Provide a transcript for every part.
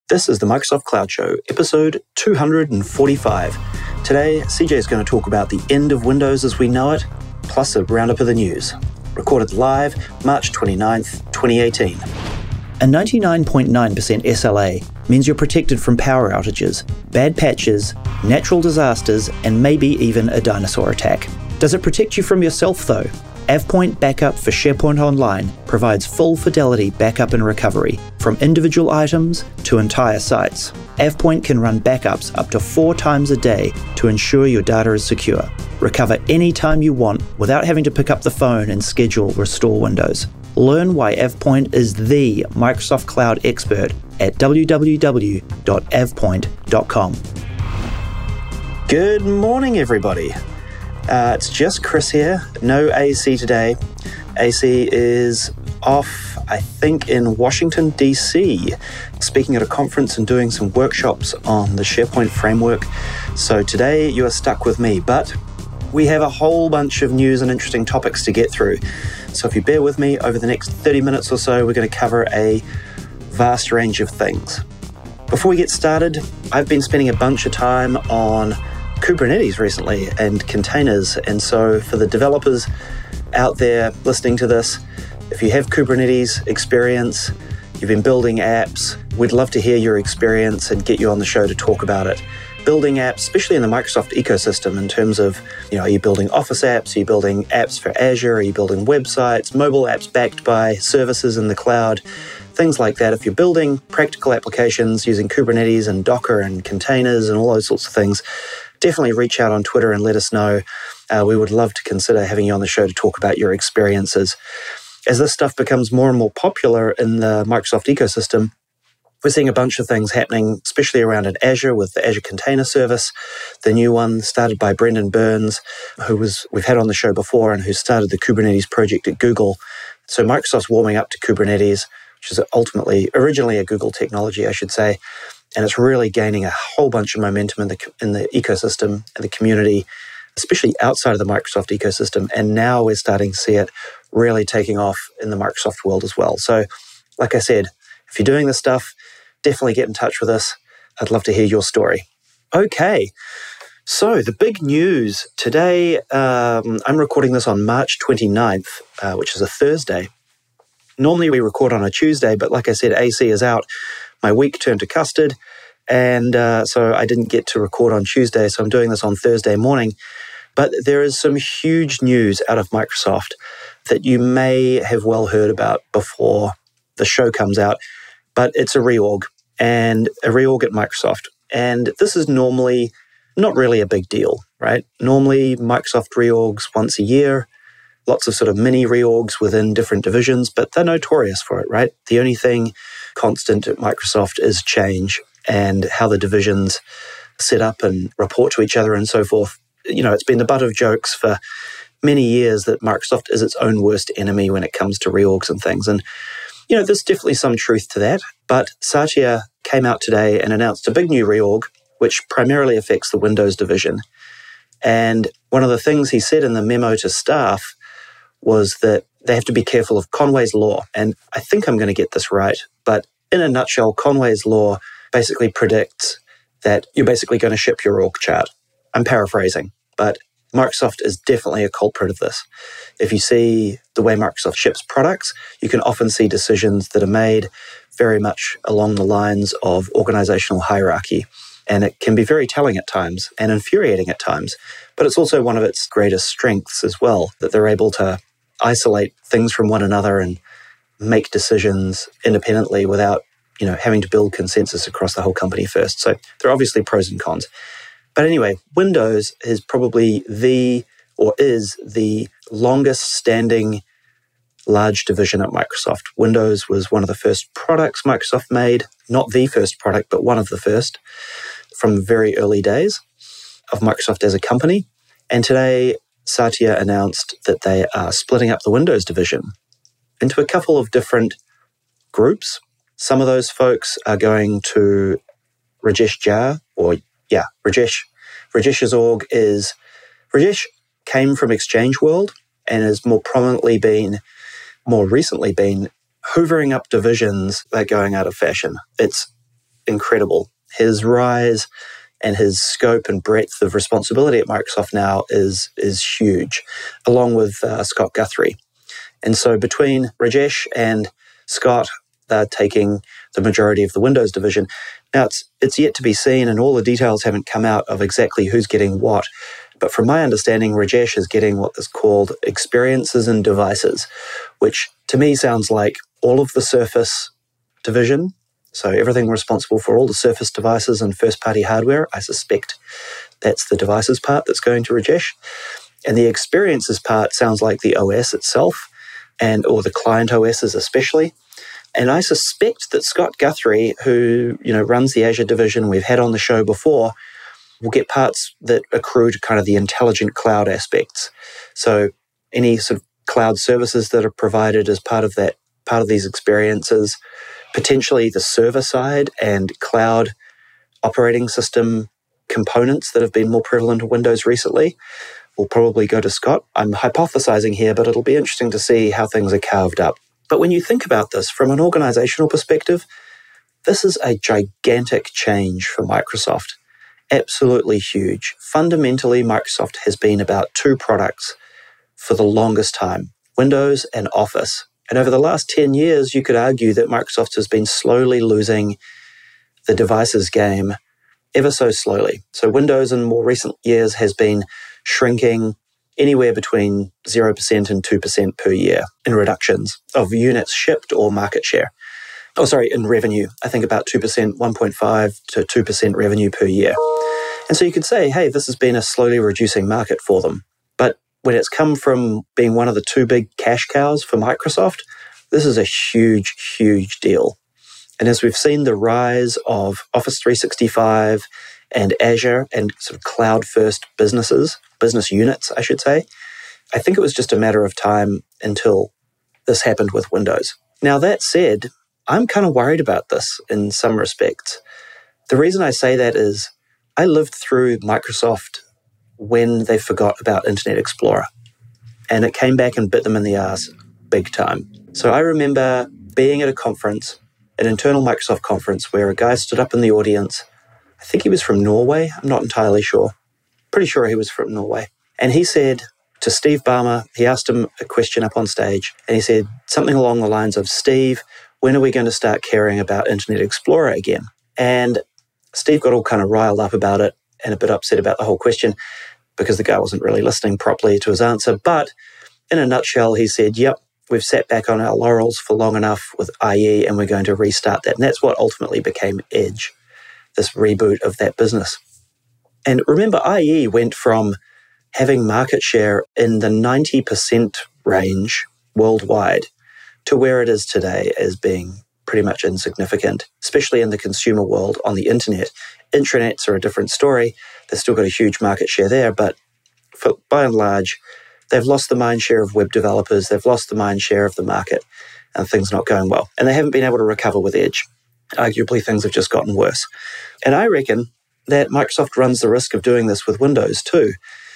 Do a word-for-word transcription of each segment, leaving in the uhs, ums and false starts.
This is the Microsoft Cloud Show, episode two hundred forty-five. Today, C J is going to talk about the end of Windows as we know it, plus a roundup of the news. Recorded live, March twenty-ninth, twenty eighteen. A ninety-nine point nine percent S L A means you're protected from power outages, bad patches, natural disasters, and maybe even a dinosaur attack. Does it protect you from yourself though? AvePoint Backup for SharePoint Online provides full fidelity backup and recovery, from individual items to entire sites. AvePoint can run backups up to four times a day to ensure your data is secure. Recover anytime you want without having to pick up the phone and schedule restore windows. Learn why AvePoint is the Microsoft Cloud expert at w w w dot avepoint dot com. Good morning, everybody. Uh, it's just Chris here. No A C today. A C is off, I think, in Washington, D C, speaking at a conference and doing some workshops on the SharePoint framework. So today you are stuck with me, but we have a whole bunch of news and interesting topics to get through. So if you bear with me, over the next thirty minutes or so, we're going to cover a vast range of things. Before we get started, I've been spending a bunch of time on Kubernetes recently and containers. And so for the developers out there listening to this, if you have Kubernetes experience, you've been building apps, we'd love to hear your experience and get you on the show to talk about it. Building apps, especially in the Microsoft ecosystem, in terms of, you know, are you building Office apps? Are you building apps for Azure? Are you building websites, mobile apps backed by services in the cloud? Things like that. If you're building practical applications using Kubernetes and Docker and containers and all those sorts of things, definitely reach out on Twitter and let us know. Uh, we would love to consider having you on the show to talk about your experiences. As this stuff becomes more and more popular in the Microsoft ecosystem, we're seeing a bunch of things happening, especially around in Azure with the Azure Container Service, the new one started by Brendan Burns, who was we've had on the show before and who started the Kubernetes project at Google. So Microsoft's warming up to Kubernetes, which is ultimately, originally a Google technology, I should say, and it's really gaining a whole bunch of momentum in the in the ecosystem and the community, especially outside of the Microsoft ecosystem. And now we're starting to see it really taking off in the Microsoft world as well. So, like I said, if you're doing this stuff, definitely get in touch with us. I'd love to hear your story. Okay, so the big news today, um, I'm recording this on March twenty-ninth, uh, which is a Thursday. Normally we record on a Tuesday, but like I said, A C is out. My week turned to custard, and uh, so I didn't get to record on Tuesday, so I'm doing this on Thursday morning. But there is some huge news out of Microsoft that you may have well heard about before the show comes out, but it's a reorg, and a reorg at Microsoft. And this is normally not really a big deal, right? Normally, Microsoft reorgs once a year, lots of sort of mini reorgs within different divisions, but they're notorious for it, right? The only thing constant at Microsoft is change and how the divisions set up and report to each other and so forth. You know, it's been the butt of jokes for many years that Microsoft is its own worst enemy when it comes to reorgs and things. And, you know, there's definitely some truth to that. But Satya came out today and announced a big new reorg, which primarily affects the Windows division. And one of the things he said in the memo to staff was that they have to be careful of Conway's Law. And I think I'm going to get this right, but in a nutshell, Conway's Law basically predicts that you're basically going to ship your org chart. I'm paraphrasing, but Microsoft is definitely a culprit of this. If you see the way Microsoft ships products, you can often see decisions that are made very much along the lines of organizational hierarchy. And it can be very telling at times and infuriating at times. But it's also one of its greatest strengths as well, that they're able to isolate things from one another and make decisions independently without, you know, having to build consensus across the whole company first. So there are obviously pros and cons. But anyway, Windows is probably the, or is the longest standing large division at Microsoft. Windows was one of the first products Microsoft made, not the first product, but one of the first from very early days of Microsoft as a company. And today, Satya announced that they are splitting up the Windows division into a couple of different groups. Some of those folks are going to Rajesh Jha, or yeah, Rajesh. Rajesh's org is, Rajesh came from Exchange World and has more prominently been, more recently been, hoovering up divisions that are going out of fashion. It's incredible. His rise and his scope and breadth of responsibility at Microsoft now is, is huge, along with uh, Scott Guthrie. And so between Rajesh and Scott, they're taking the majority of the Windows division. Now, it's it's yet to be seen, and all the details haven't come out of exactly who's getting what. But from my understanding, Rajesh is getting what is called experiences and devices, which to me sounds like all of the Surface division. So everything responsible for all the Surface devices and first-party hardware, I suspect that's the devices part that's going to Rajesh. And the experiences part sounds like the O S itself, and or the client O Ss especially. And I suspect that Scott Guthrie, who you know runs the Azure division we've had on the show before, will get parts that accrue to kind of the intelligent cloud aspects. So any sort of cloud services that are provided as part of that, part of these experiences, potentially the server side and cloud operating system components that have been more prevalent in Windows recently, will probably go to Scott. I'm hypothesizing here, but it'll be interesting to see how things are carved up. But when you think about this from an organizational perspective, this is a gigantic change for Microsoft. Absolutely huge. Fundamentally, Microsoft has been about two products for the longest time, Windows and Office. And over the last ten years, you could argue that Microsoft has been slowly losing the devices game ever so slowly. So Windows in more recent years has been shrinking anywhere between zero percent and two percent per year in reductions of units shipped or market share. Oh, sorry, in revenue. I think about two percent, one point five to two percent revenue per year. And so you could say, hey, this has been a slowly reducing market for them. But when it's come from being one of the two big cash cows for Microsoft, this is a huge, huge deal. And as we've seen the rise of Office three sixty-five and Azure and sort of cloud-first businesses, business units, I should say, I think it was just a matter of time until this happened with Windows. Now, that said, I'm kind of worried about this in some respects. The reason I say that is I lived through Microsoft when they forgot about Internet Explorer, and it came back and bit them in the ass big time. So I remember being at a conference, an internal Microsoft conference, where a guy stood up in the audience. I think he was from Norway. I'm not entirely sure. Pretty sure he was from Norway. And he said to Steve Ballmer, he asked him a question up on stage, and he said something along the lines of, Steve, when are we going to start caring about Internet Explorer again? And Steve got all kind of riled up about it and a bit upset about the whole question because the guy wasn't really listening properly to his answer. But in a nutshell, he said, yep, we've sat back on our laurels for long enough with I E and we're going to restart that. And that's what ultimately became Edge, this reboot of that business. And remember, I E went from having market share in the ninety percent range worldwide to where it is today as being pretty much insignificant, especially in the consumer world on the internet. Intranets are a different story. They've still got a huge market share there, but for, by and large, they've lost the mind share of web developers. They've lost the mind share of the market, and things not going well. And they haven't been able to recover with Edge. Arguably, things have just gotten worse. And I reckon that Microsoft runs the risk of doing this with Windows too.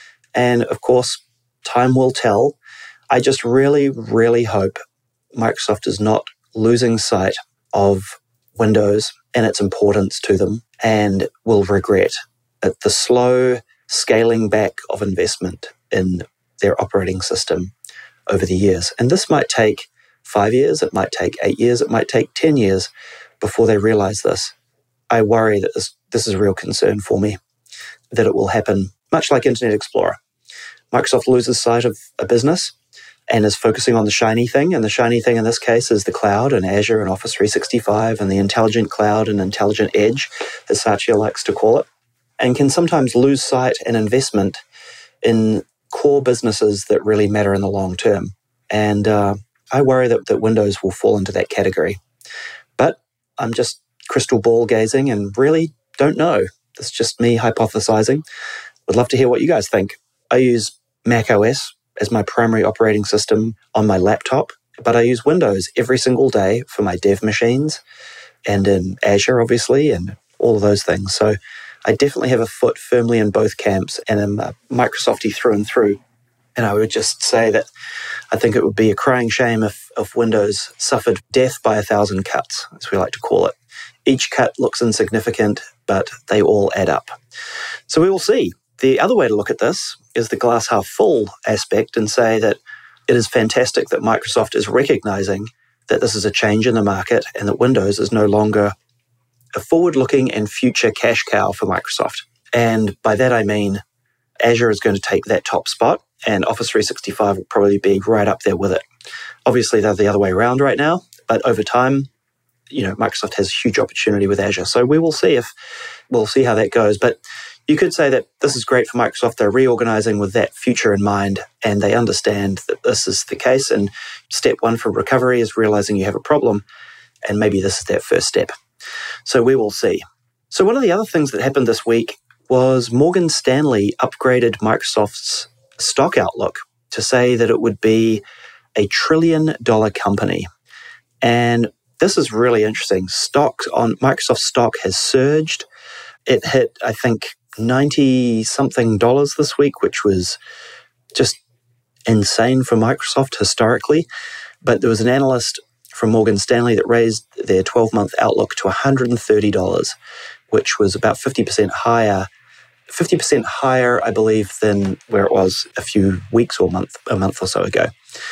And of course, time will tell. I just really, really hope Microsoft is not losing sight of Windows and its importance to them and will regret at the slow scaling back of investment in their operating system over the years. And this might take five years, it might take eight years, it might take ten years before they realize this. I worry that this, this is a real concern for me, that it will happen much like Internet Explorer. Microsoft loses sight of a business and is focusing on the shiny thing. And the shiny thing in this case is the cloud and Azure and Office three sixty-five and the intelligent cloud and intelligent edge, as Satya likes to call it, and can sometimes lose sight and investment in core businesses that really matter in the long term. And uh, I worry that, that Windows will fall into that category. But I'm just crystal ball gazing and really don't know. It's just me hypothesizing. Would love to hear what you guys think. I use Mac O S as my primary operating system on my laptop, but I use Windows every single day for my dev machines and in Azure, obviously, and all of those things. So I definitely have a foot firmly in both camps and am a Microsofty through and through. And I would just say that I think it would be a crying shame if, if Windows suffered death by a thousand cuts, as we like to call it. Each cut looks insignificant, but they all add up. So we will see. The other way to look at this is the glass half full aspect and say that it is fantastic that Microsoft is recognizing that this is a change in the market and that Windows is no longer a forward-looking and future cash cow for Microsoft. And by that I mean Azure is going to take that top spot and Office three sixty-five will probably be right up there with it. Obviously, they're the other way around right now, but over time, you know, Microsoft has a huge opportunity with Azure. So we will see if we'll see how that goes. But you could say that this is great for Microsoft. They're reorganizing with that future in mind, and they understand that this is the case. And step one for recovery is realizing you have a problem, and maybe this is that first step. So we will see. So one of the other things that happened this week was Morgan Stanley upgraded Microsoft's stock outlook to say that it would be a trillion dollar company. And this is really interesting. Stock on Microsoft stock has surged. It hit, I think, ninety something dollars this week, which was just insane for Microsoft historically. But there was an analyst from Morgan Stanley that raised their twelve-month outlook to one hundred thirty dollars, which was about fifty percent higher, fifty percent higher, I believe, than where it was a few weeks or month, a month or so ago.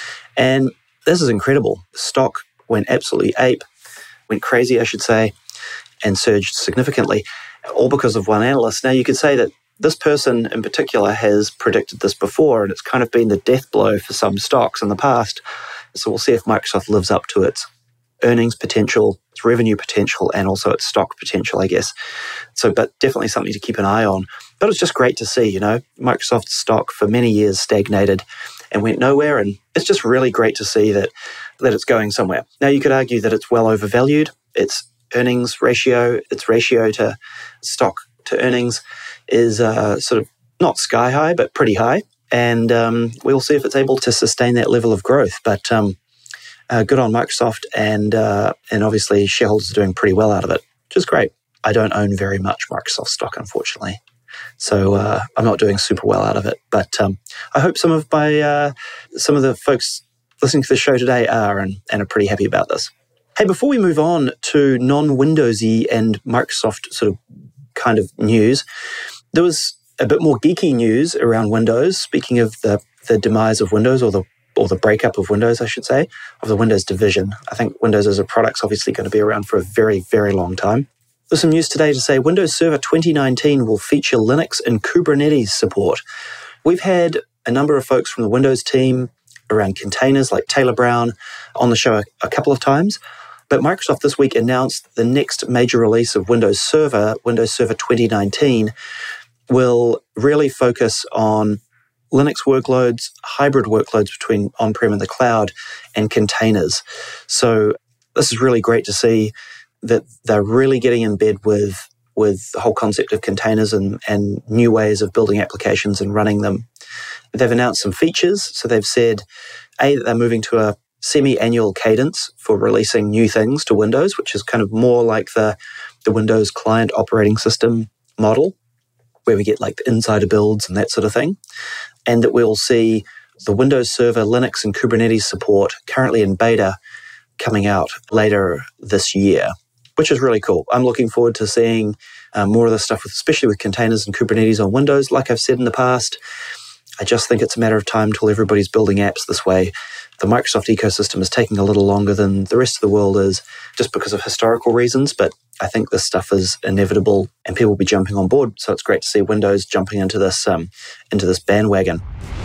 And this is incredible. Stock went absolutely ape, went crazy, I should say, and surged significantly, all because of one analyst. Now, you could say that this person in particular has predicted this before, and it's kind of been the death blow for some stocks in the past. So we'll see if Microsoft lives up to its earnings potential, its revenue potential, and also its stock potential, I guess. So, but definitely something to keep an eye on. But it's just great to see, you know, Microsoft's stock for many years stagnated and went nowhere. And it's just really great to see that, that it's going somewhere. Now, you could argue that it's well overvalued. Its earnings ratio, its ratio to stock to earnings is uh, sort of not sky high, but pretty high. And um, we'll see if it's able to sustain that level of growth. But um, uh, good on Microsoft, and uh, and obviously shareholders are doing pretty well out of it, which is great. I don't own very much Microsoft stock, unfortunately, so uh, I'm not doing super well out of it. But um, I hope some of my uh, some of the folks listening to the show today are and, and are pretty happy about this. Hey, before we move on to non-Windowsy and Microsoft sort of kind of news, there was a bit more geeky news around Windows. Speaking of the, the demise of Windows, or the or the breakup of Windows, I should say, of the Windows division. I think Windows as a product's obviously going to be around for a very, very long time. There's some news today to say Windows Server twenty nineteen will feature Linux and Kubernetes support. We've had a number of folks from the Windows team around containers, like Taylor Brown, on the show a, a couple of times. But Microsoft this week announced the next major release of Windows Server, Windows Server twenty nineteen, will really focus on Linux workloads, hybrid workloads between on-prem and the cloud, and containers. So this is really great to see that they're really getting in bed with, with the whole concept of containers and, and new ways of building applications and running them. They've announced some features. So they've said, A, that they're moving to a semi-annual cadence for releasing new things to Windows, which is kind of more like the, the Windows client operating system model, where we get like the insider builds and that sort of thing. And that we'll see the Windows Server, Linux, and Kubernetes support currently in beta coming out later this year, which is really cool. I'm looking forward to seeing uh, more of this stuff, with, especially with containers and Kubernetes on Windows. Like I've said in the past, I just think it's a matter of time till everybody's building apps this way. The Microsoft ecosystem is taking a little longer than the rest of the world is, just because of historical reasons, but I think this stuff is inevitable and people will be jumping on board. So it's great to see Windows jumping into this um, into this bandwagon.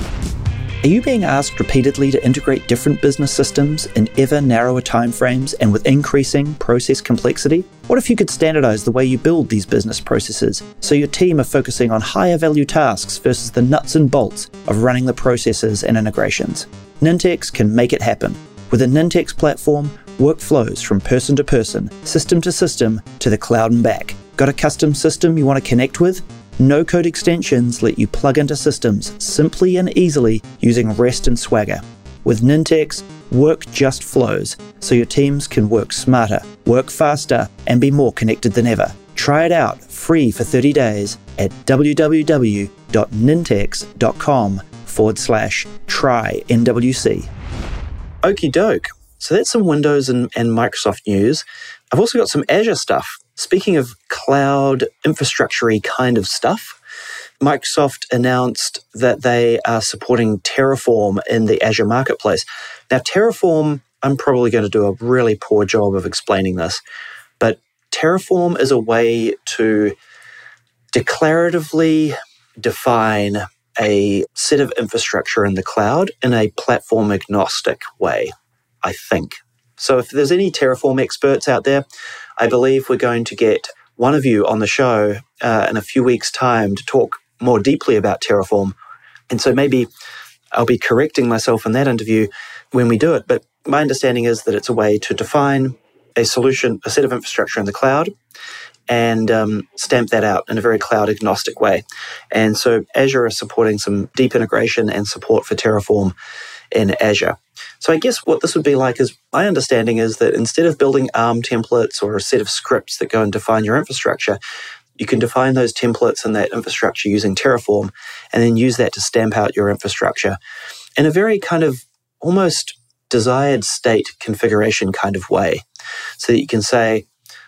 Are you being asked repeatedly to integrate different business systems in ever narrower timeframes and with increasing process complexity? What if you could standardize the way you build these business processes so your team are focusing on higher value tasks versus the nuts and bolts of running the processes and integrations? Nintex can make it happen. With a Nintex platform, work flows from person to person, system to system, to the cloud and back. Got a custom system you want to connect with? No-code extensions let you plug into systems simply and easily using REST and Swagger. With Nintex, work just flows, so your teams can work smarter, work faster, and be more connected than ever. Try it out free for thirty days at www.nintex.com forward slash try NWC. Okie doke. So that's some Windows and, and Microsoft news. I've also got some Azure stuff. speaking of cloud infrastructure-y kind of stuff, Microsoft announced that they are supporting Terraform in the Azure Marketplace. Now, Terraform, I'm probably going to do a really poor job of explaining this, but Terraform is a way to declaratively define a set of infrastructure in the cloud in a platform-agnostic way, I think. So if there's any Terraform experts out there, I believe we're going to get one of you on the show uh, in a few weeks' time to talk more deeply about Terraform. And so maybe I'll be correcting myself in that interview when we do it. But my understanding is that it's a way to define a solution, a set of infrastructure in the cloud, and um, stamp that out in a very cloud-agnostic way. And so Azure is supporting some deep integration and support for Terraform in Azure. So I guess what this would be like is, my understanding is that instead of building ARM templates or a set of scripts that go and define your infrastructure, you can define those templates and that infrastructure using Terraform and then use that to stamp out your infrastructure in a very kind of almost desired state configuration kind of way. So that you can say,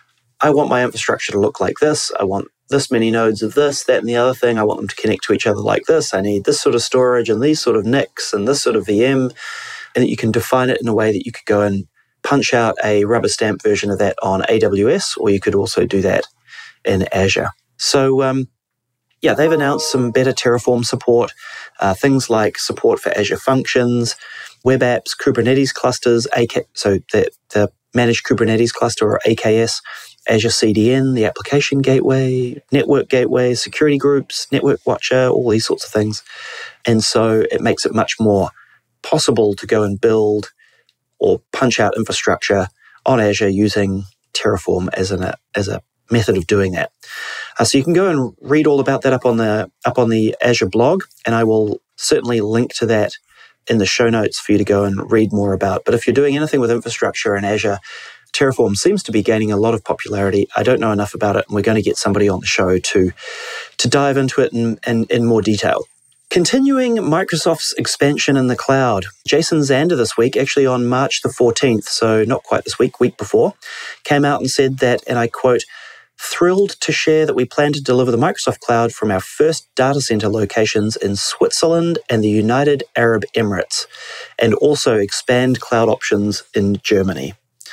I want my infrastructure to look like this. I want this many nodes of this, that, and the other thing. I want them to connect to each other like this. I need this sort of storage and these sort of N I Cs and this sort of V M. And that you can define it in a way that you could go and punch out a rubber stamp version of that on A W S, or you could also do that in Azure. So, um, yeah, they've announced some better Terraform support, uh, things like support for Azure Functions, Web Apps, Kubernetes clusters, A K, so the, the Managed Kubernetes Cluster or A K S, Azure C D N, the Application Gateway, Network Gateway, Security Groups, Network Watcher, all these sorts of things. And so it makes it much more possible to go and build or punch out infrastructure on Azure using Terraform as an as a method of doing that. Uh, so you can go and read all about that up on the up on the Azure blog, and I will certainly link to that in the show notes for you to go and read more about. But if you're doing anything with infrastructure in Azure, Terraform seems to be gaining a lot of popularity. I don't know enough about it, and we're going to get somebody on the show to to dive into it in, in, in more detail. Continuing Microsoft's expansion in the cloud, Jason Zander this week, actually on March the fourteenth, so not quite this week, week before, came out and said that, and I quote, "Thrilled to share that we plan to deliver the Microsoft Cloud from our first data center locations in Switzerland and the United Arab Emirates, and also expand cloud options in Germany."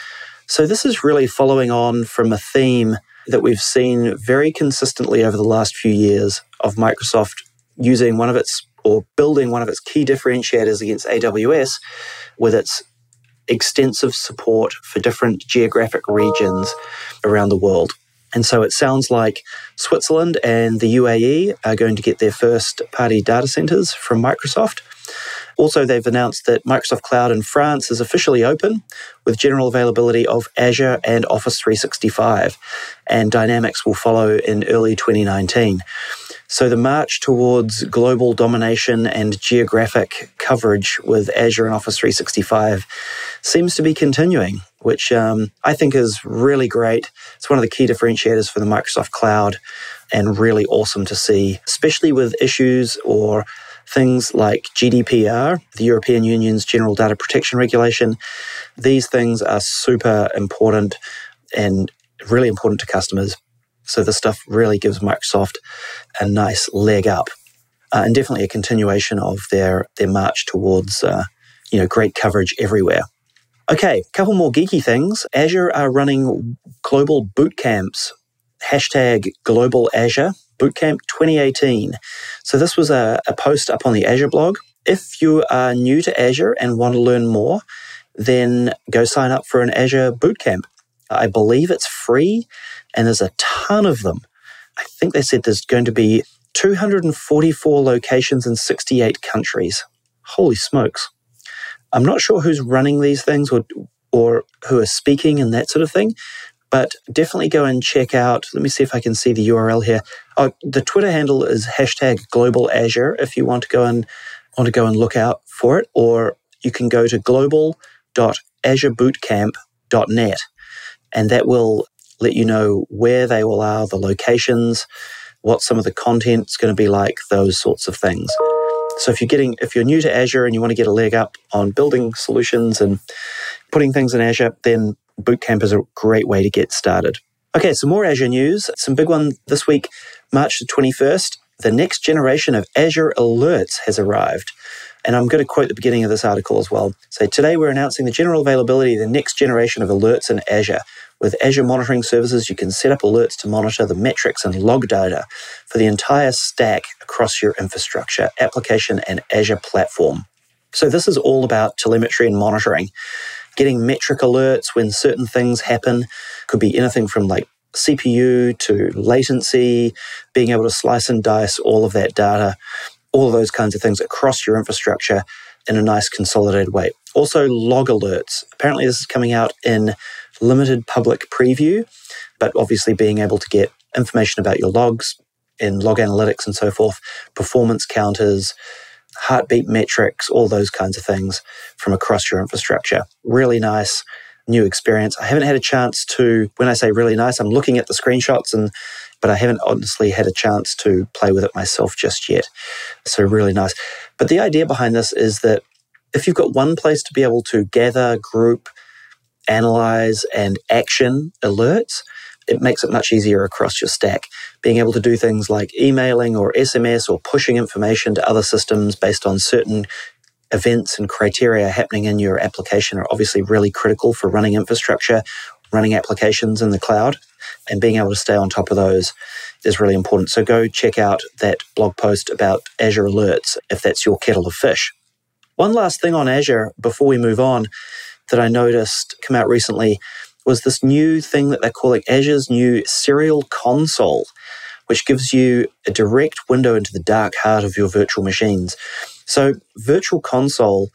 So this is really following on from a theme that we've seen very consistently over the last few years of Microsoft using one of its, or building one of its key differentiators against A W S with its extensive support for different geographic regions around the world. And so it sounds like Switzerland and the U A E are going to get their first party data centers from Microsoft. Also, they've announced that Microsoft Cloud in France is officially open with general availability of Azure and Office three sixty-five, and Dynamics will follow in early twenty nineteen. So the march towards global domination and geographic coverage with Azure and Office three sixty-five seems to be continuing, which um, I think is really great. It's one of the key differentiators for the Microsoft Cloud, and really awesome to see, especially with issues or things like G D P R, the European Union's General Data Protection Regulation. These things are super important and really important to customers. So this stuff really gives Microsoft a nice leg up, uh, and definitely a continuation of their, their march towards uh, you know, great coverage everywhere. Okay, a couple more geeky things. Azure are running global boot camps, hashtag Global Azure Bootcamp twenty eighteen. So this was a, a post up on the Azure blog. If you are new to Azure and want to learn more, then go sign up for an Azure Bootcamp. I believe it's free, and there's a ton of them. I think they said there's going to be two hundred forty-four locations in sixty-eight countries. Holy smokes. I'm not sure who's running these things or or who are speaking and that sort of thing, but definitely go and check out. Let me see if I can see the U R L here. Oh, the Twitter handle is hashtag Global Azure if you want to go and want to go and look out for it, or you can go to global dot azure bootcamp dot net, and that will let you know where they all are, the locations, what some of the content's going to be like, those sorts of things. So if you're getting, if you're new to Azure and you want to get a leg up on building solutions and putting things in Azure, then Bootcamp is a great way to get started. Okay, some more Azure news. Some big one this week, March the twenty-first. The next generation of Azure Alerts has arrived. And I'm going to quote the beginning of this article as well. So today we're announcing the general availability of the next generation of alerts in Azure. With Azure Monitoring Services, you can set up alerts to monitor the metrics and log data for the entire stack across your infrastructure, application, and Azure platform. So this is all about telemetry and monitoring. Getting metric alerts when certain things happen. Could be anything from like C P U to latency, being able to slice and dice all of that data, all of those kinds of things across your infrastructure in a nice consolidated way. Also, log alerts. Apparently this is coming out in limited public preview, but obviously being able to get information about your logs in log analytics and so forth, performance counters, heartbeat metrics, all those kinds of things from across your infrastructure. Really nice new experience. I haven't had a chance to, when I say really nice, I'm looking at the screenshots, and but I haven't honestly had a chance to play with it myself just yet. So really nice. But the idea behind this is that if you've got one place to be able to gather, group, analyze, and action alerts, it makes it much easier across your stack. Being able to do things like emailing or S M S or pushing information to other systems based on certain events and criteria happening in your application are obviously really critical for running infrastructure, running applications in the cloud, and being able to stay on top of those is really important. So go check out that blog post about Azure Alerts if that's your kettle of fish. One last thing on Azure before we move on that I noticed come out recently was this new thing that they're calling Azure's new Serial Console, which gives you a direct window into the dark heart of your virtual machines. So Virtual Console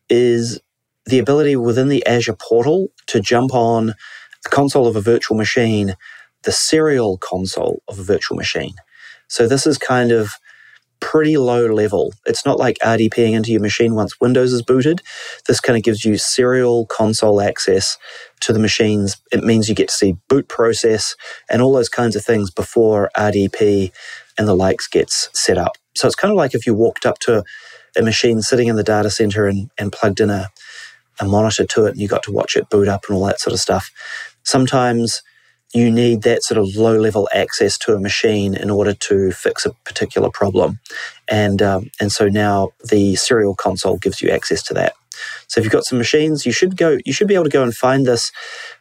is the ability within the Azure portal to jump on the console of a virtual machine, the serial console of a virtual machine. So this is kind of pretty low level. It's not like RDPing into your machine once Windows is booted. This kind of gives you serial console access to the machines. It means you get to see boot process and all those kinds of things before R D P and the likes gets set up. So it's kind of like if you walked up to a machine sitting in the data center and, and plugged in a, a monitor to it and you got to watch it boot up and all that sort of stuff. Sometimes you need that sort of low-level access to a machine in order to fix a particular problem. And um, and so now the serial console gives you access to that. So if you've got some machines, you should go. You should be able to go and find this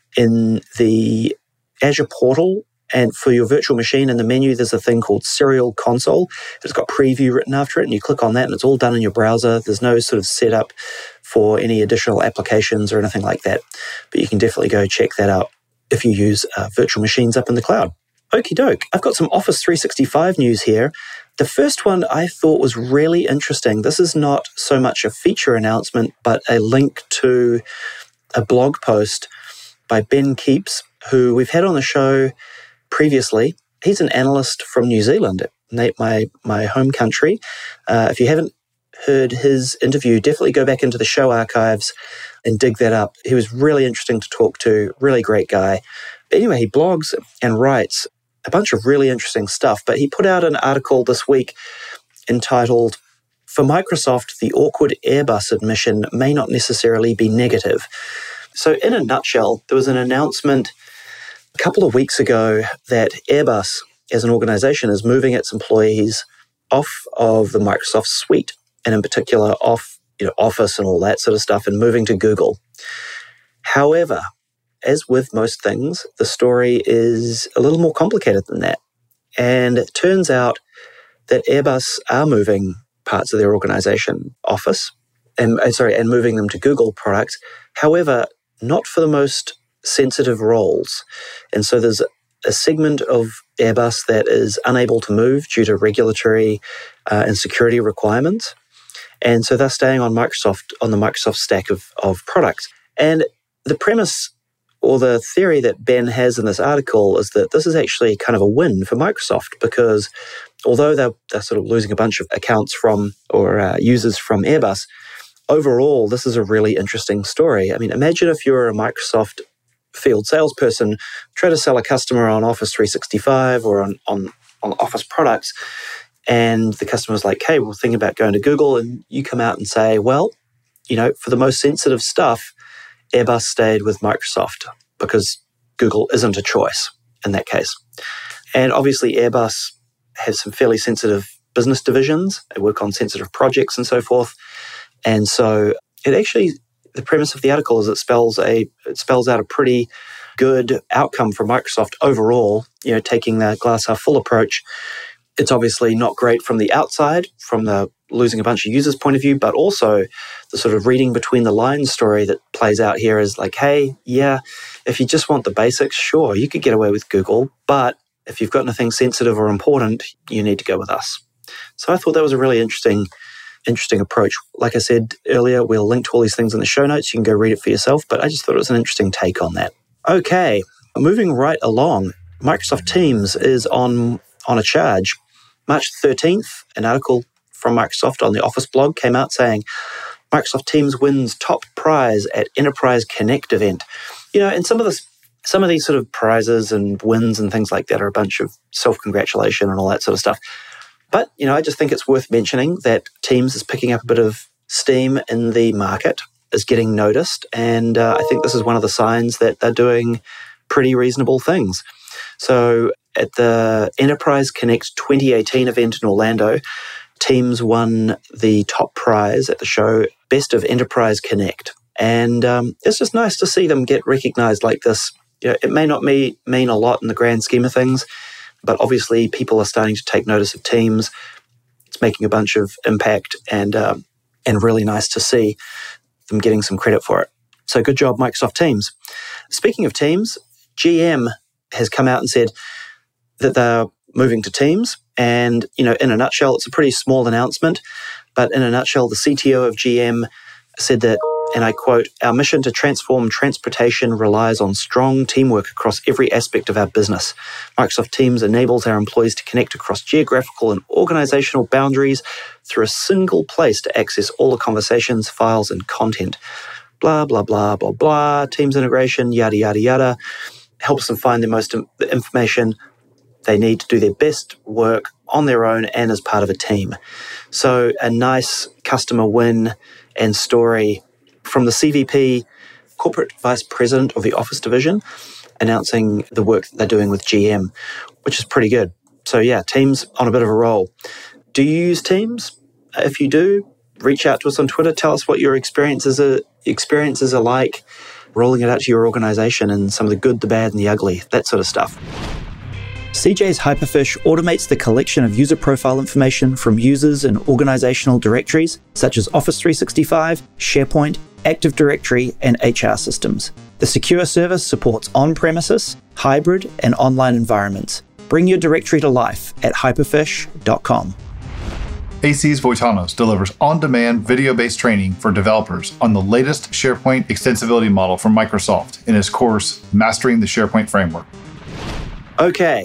in the Azure portal. And for your virtual machine in the menu, there's a thing called Serial Console. It's got preview written after it, and you click on that, and it's all done in your browser. There's no sort of setup for any additional applications or anything like that. But you can definitely go check that out if you use uh, virtual machines up in the cloud. Okie doke. I've got some Office three sixty-five news here. The first one I thought was really interesting. This is not so much a feature announcement, but a link to a blog post by Ben Keeps, who we've had on the show previously. He's an analyst from New Zealand, my my home country. Uh, if you haven't heard his interview, definitely go back into the show archives and dig that up. He was really interesting to talk to, really great guy. But anyway, he blogs and writes a bunch of really interesting stuff, but he put out an article this week entitled, "For Microsoft, the awkward Airbus admission may not necessarily be negative." So in a nutshell, there was an announcement a couple of weeks ago that Airbus, as an organization, is moving its employees off of the Microsoft suite, and in particular off you know, Office and all that sort of stuff, and moving to Google. However, as with most things, the story is a little more complicated than that. And it turns out that Airbus are moving parts of their organization, Office, and sorry, and moving them to Google products. However, not for the most sensitive roles. And so there's a segment of Airbus that is unable to move due to regulatory uh, and security requirements. And so they're staying on Microsoft, on the Microsoft stack of, of products. And the premise or the theory that Ben has in this article is that this is actually kind of a win for Microsoft, because although they're, they're sort of losing a bunch of accounts from or uh, users from Airbus, overall, this is a really interesting story. I mean, imagine if you're a Microsoft field salesperson, try to sell a customer on Office three sixty-five or on, on, on Office products, and the customer's like, hey, we're thinking about going to Google, and you come out and say, well, you know, for the most sensitive stuff, Airbus stayed with Microsoft because Google isn't a choice. in that case. And obviously Airbus has some fairly sensitive business divisions. They work on sensitive projects and so forth. And so it actually, the premise of the article is it spells a it spells out a pretty good outcome for Microsoft overall, you know, taking the glass half full approach. It's obviously not great from the outside, from the losing a bunch of users point of view, but also the sort of reading between the lines story that plays out here is like, hey, yeah, if you just want the basics, sure, you could get away with Google, but if you've got anything sensitive or important, you need to go with us. So I thought that was a really interesting interesting approach. Like I said earlier, we'll link to all these things in the show notes. You can go read it for yourself, but I just thought it was an interesting take on that. Okay, moving right along, Microsoft Teams is on, on a charge. March thirteenth, an article from Microsoft on the Office blog came out saying, Microsoft Teams wins top prize at Enterprise Connect event. You know, and some of this, some of these sort of prizes and wins and things like that are a bunch of self-congratulation and all that sort of stuff. But, you know, I just think it's worth mentioning that Teams is picking up a bit of steam in the market, is getting noticed, and uh, I think this is one of the signs that they're doing pretty reasonable things. So at the Enterprise Connect twenty eighteen event in Orlando, Teams won the top prize at the show, Best of Enterprise Connect. And um, it's just nice to see them get recognized like this. You know, it may not me- mean a lot in the grand scheme of things, but obviously people are starting to take notice of Teams. It's making a bunch of impact, and um, and really nice to see them getting some credit for it. So good job, Microsoft Teams. Speaking of Teams, G M has come out and said that they're moving to Teams. And, you know, in a nutshell, it's a pretty small announcement. But in a nutshell, the C T O of G M said that, and I quote, "Our mission to transform transportation relies on strong teamwork across every aspect of our business. Microsoft Teams enables our employees to connect across geographical and organizational boundaries through a single place to access all the conversations, files, and content. Blah, blah, blah, blah, blah. Teams integration, yada, yada, yada. Helps them find the most the information they need to do their best work on their own and as part of a team." So a nice customer win and story from the C V P, Corporate Vice President of the Office Division, announcing the work that they're doing with G M, which is pretty good. So yeah, Teams on a bit of a roll. Do you use Teams? If you do, reach out to us on Twitter. Tell us what your experiences are, experiences are like rolling it out to your organization and some of the good, the bad, and the ugly, that sort of stuff. C J's Hyperfish automates the collection of user profile information from users in organizational directories such as Office three sixty-five, SharePoint, Active Directory, and H R systems. The secure service supports on-premises, hybrid, and online environments. Bring your directory to life at hyperfish dot com. A C's Voitanos delivers on-demand video-based training for developers on the latest SharePoint extensibility model from Microsoft in his course, Mastering the SharePoint Framework. Okay.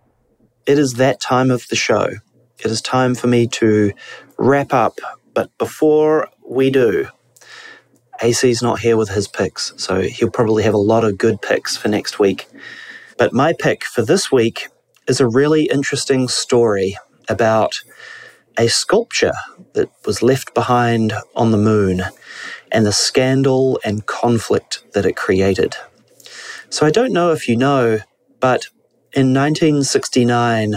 It is that time of the show. It is time for me to wrap up. But before we do, A C's not here with his picks, so he'll probably have a lot of good picks for next week. But my pick for this week is a really interesting story about a sculpture that was left behind on the moon and the scandal and conflict that it created. So I don't know if you know, but in nineteen sixty-nine,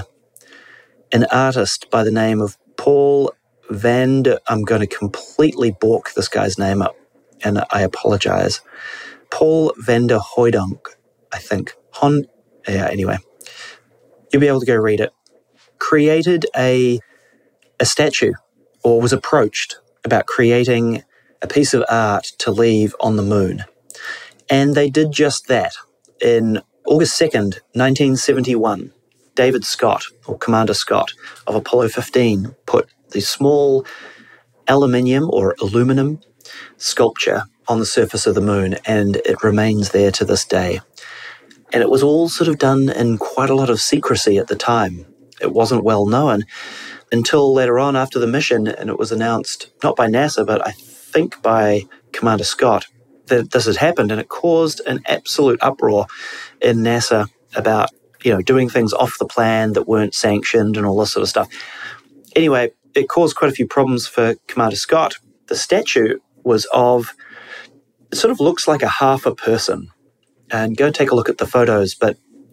an artist by the name of Paul van der... I'm going to completely balk this guy's name up, and I apologize. Paul van der Hooydonk, I think. Hon, yeah, anyway. You'll be able to go read it. Created a, a statue, or was approached about creating a piece of art to leave on the moon. And they did just that in August second, nineteen seventy-one, David Scott, or Commander Scott, of Apollo fifteen, put the small aluminium or aluminum sculpture on the surface of the moon, and it remains there to this day. And it was all sort of done in quite a lot of secrecy at the time. It wasn't well known until later on after the mission, and it was announced, not by NASA, but I think by Commander Scott, that this had happened, and it caused an absolute uproar in NASA about, you know, doing things off the plan that weren't sanctioned and all this sort of stuff. Anyway, it caused quite a few problems for Commander Scott. The statue was of, it sort of looks like a half a person. And go take a look at the photos, but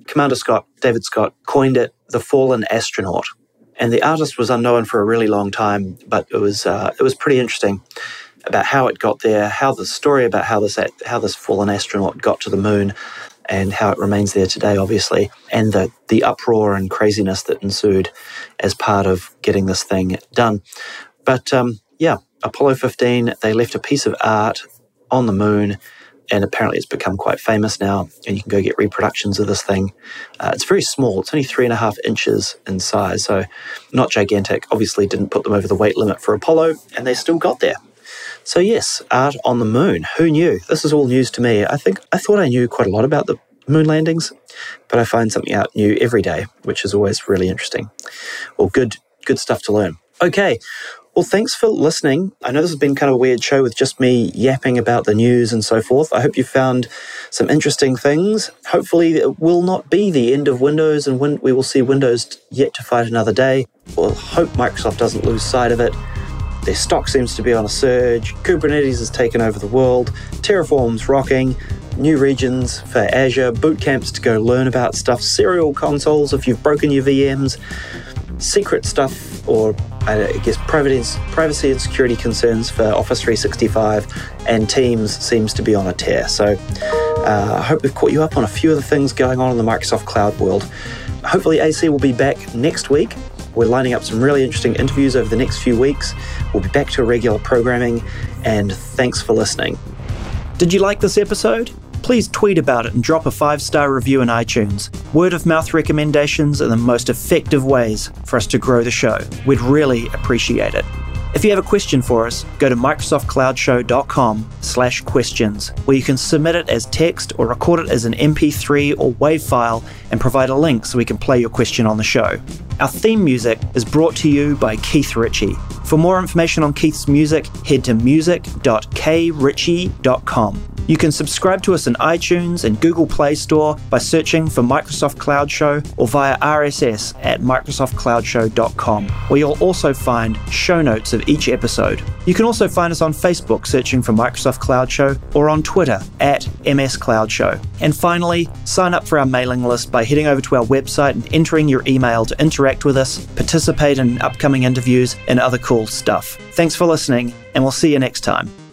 Commander Scott, David Scott, coined it the fallen astronaut. And the artist was unknown for a really long time, but it was uh, it was pretty interesting about how it got there, how the story about how this how this fallen astronaut got to the moon, and how it remains there today, obviously, and the the uproar and craziness that ensued as part of getting this thing done. But um, yeah, Apollo fifteen, they left a piece of art on the moon, and apparently it's become quite famous now, and you can go get reproductions of this thing. Uh, it's very small. It's only three and a half inches in size, so not gigantic. Obviously didn't put them over the weight limit for Apollo, and they still got there. So yes, art on the moon. Who knew? This is all news to me. I think I thought I knew quite a lot about the moon landings, but I find something out new every day, which is always really interesting. Or good, good stuff to learn. Okay. Well, thanks for listening. I know this has been kind of a weird show with just me yapping about the news and so forth. I hope you found some interesting things. Hopefully it will not be the end of Windows, and when we will see Windows yet to fight another day. We'll hope Microsoft doesn't lose sight of it. Their stock seems to be on a surge. Kubernetes has taken over the world. Terraform's rocking. New regions for Azure. Boot camps to go learn about stuff. Serial consoles if you've broken your V Ms. Secret stuff, or I guess privacy and security concerns for Office three sixty-five, and Teams seems to be on a tear. So uh, I hope we've caught you up on a few of the things going on in the Microsoft Cloud world. Hopefully A C will be back next week. We're lining up some really interesting interviews over the next few weeks. We'll be back to regular programming, and thanks for listening. Did you like this episode? Please tweet about it and drop a five-star review in iTunes. Word-of-mouth recommendations are the most effective ways for us to grow the show. We'd really appreciate it. If you have a question for us, go to microsoftcloudshow.com slash questions, where you can submit it as text or record it as an M P three or WAV file and provide a link so we can play your question on the show. Our theme music is brought to you by Keith Ritchie. For more information on Keith's music, head to music dot k ritchie dot com. You can subscribe to us in iTunes and Google Play Store by searching for Microsoft Cloud Show, or via R S S at microsoft cloud show dot com, where you'll also find show notes of each episode. You can also find us on Facebook searching for Microsoft Cloud Show, or on Twitter at M S Cloud Show. And finally, sign up for our mailing list by heading over to our website and entering your email to interact with us, participate in upcoming interviews, and other cool stuff. Thanks for listening, and we'll see you next time.